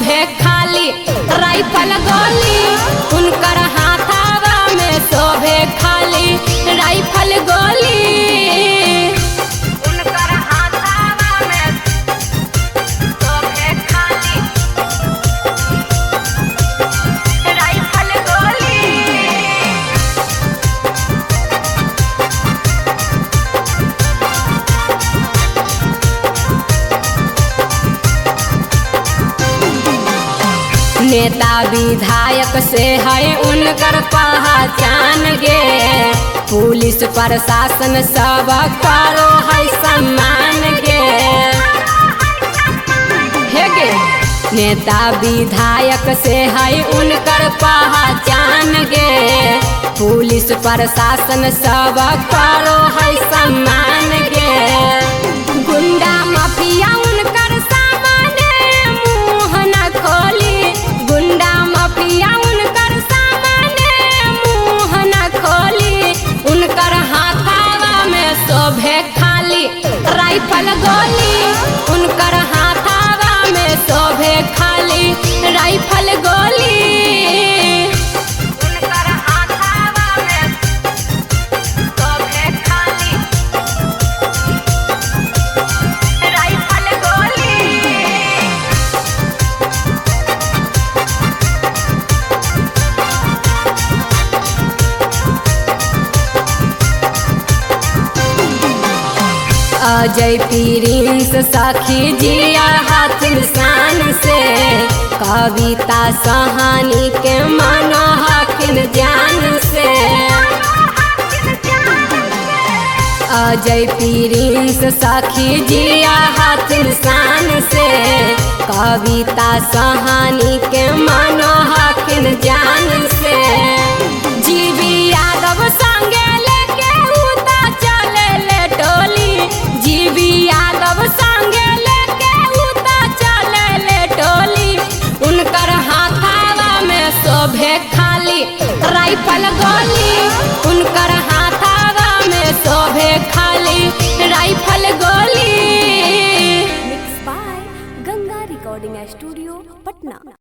शोभे खाली राइफल गोली, उनकर हाथावा में शोभे खाली राइफल गोली। उनकर हाथावा में शोभे खाली राइफल गोली। नेता विधायक से है उनकर पहचान गे, पुलिस प्रशासन सब करो है सम्मान गे। हे गे नेता विधायक से है उनकर पहचान गे, पुलिस प्रशासन सब करो है सम्मान गे। गुंडा माफिया उनकर सामने मुँह न खोली, गुंडा माफिया उनकर सामने मुँह न खोली। उनकर हाथावा में शोभे खाली राइफल गोली, उनकर हाथावा में शोभे खाली राइफल गोली। उनकर हाथावा में शोभे खाली राइफल गोली। अजय प्रिंस सखी जिया हाथ शान से, कविता सहानी के मानो हकिन जान से। अजय प्रिंस सखी जिया हाथ शान से, कविता सहानी के मानो हकिन जान से। जीवी यादव संगे लेके उता चले ले टोली, जीवी यादव संगे लेके उता चले ले टोली। उनकर हाथावा में शोभे खाली राइफल गोली, उनकर हाथावा में शोभे खाली राइफल गोली। Mix by Ganga recording studio Patna.